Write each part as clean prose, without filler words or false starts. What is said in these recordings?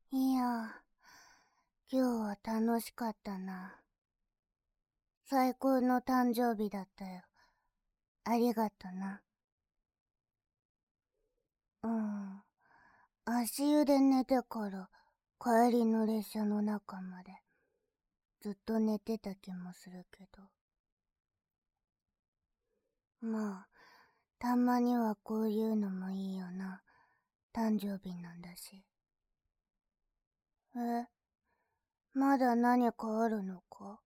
いや、今日は楽しかったな。最高の誕生日だったよ。ありがとな。足湯で寝てから帰りの列車の中までずっと寝てた気もするけど。まあ、たまにはこういうのもいいよな。誕生日なんだし。まだ何かあるのか？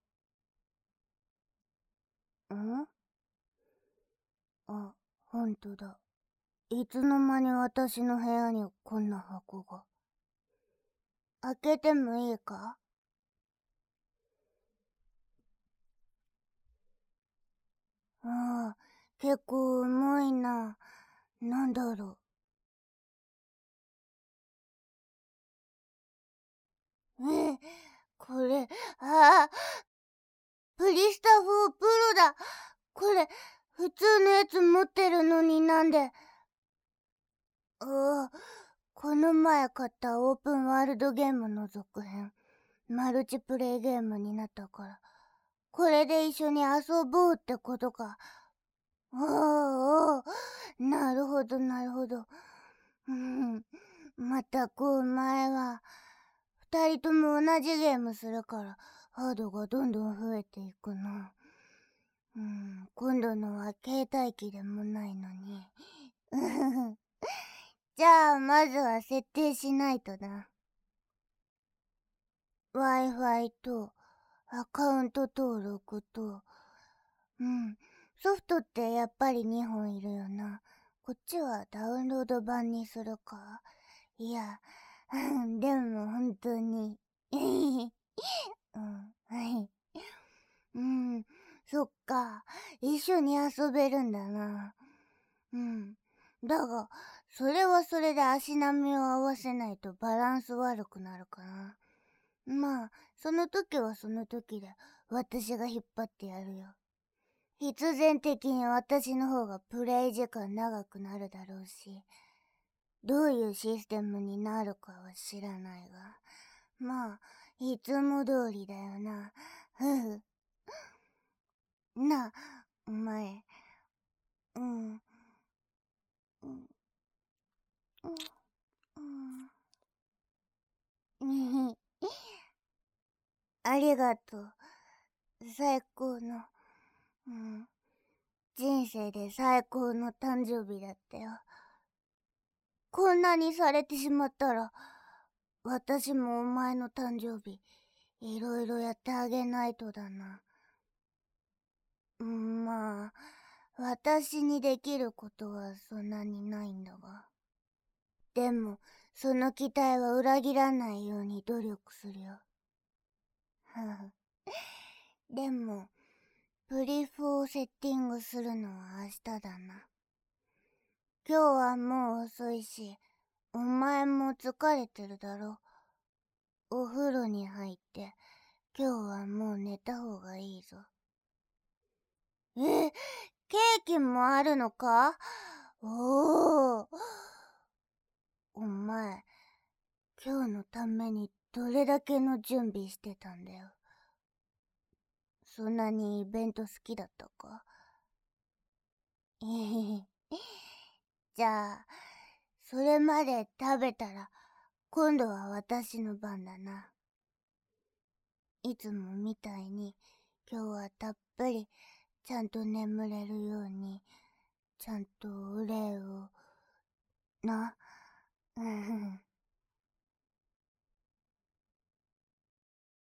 あ、ほんとだ。いつの間に私の部屋にこんな箱が。開けてもいいか？ああ、結構重いな。なんだろう。これ、ああ、プリスタ4プロだ。これ、普通のやつ持ってるのになんで。この前買ったオープンワールドゲームの続編、マルチプレイゲームになったから、これで一緒に遊ぼうってことか。おーおー、なるほどなるほど。まったくお前は、二人とも同じゲームするから、ハードがどんどん増えていくな。今度のは携帯機でもないのに。じゃあ、まずは設定しないとな。Wi-Fi と、アカウント登録と、ソフトってやっぱり2本いるよな。こっちはダウンロード版にするか。いや、でも本当に。はい。そっか。一緒に遊べるんだな。だが、それはそれで足並みを合わせないとバランス悪くなるかな。まあ、その時はその時で、私が引っ張ってやるよ。必然的に私の方がプレイ時間長くなるだろうし、どういうシステムになるかは知らないが、まあ、いつも通りだよな。ふふ。なあ、お前、うん、うん、うん、ありがとう。最高の、うん、人生で最高の誕生日だったよ。こんなにされてしまったら、私もお前の誕生日、いろいろやってあげないとだな。まあ、私にできることはそんなにないんだが。でも、その期待は裏切らないように努力するよ。でも、プリフをセッティングするのは明日だな。今日はもう遅いし、お前も疲れてるだろ。お風呂に入って、今日はもう寝た方がいいぞ。ケーキもあるのか？おー。お前、今日のためにどれだけの準備してたんだよ。そんなにイベント好きだったか？じゃあ、それまで食べたら、今度は私の番だな。いつもみたいに、今日はたっぷり、ちゃんと眠れるように、ちゃんとお礼を、な。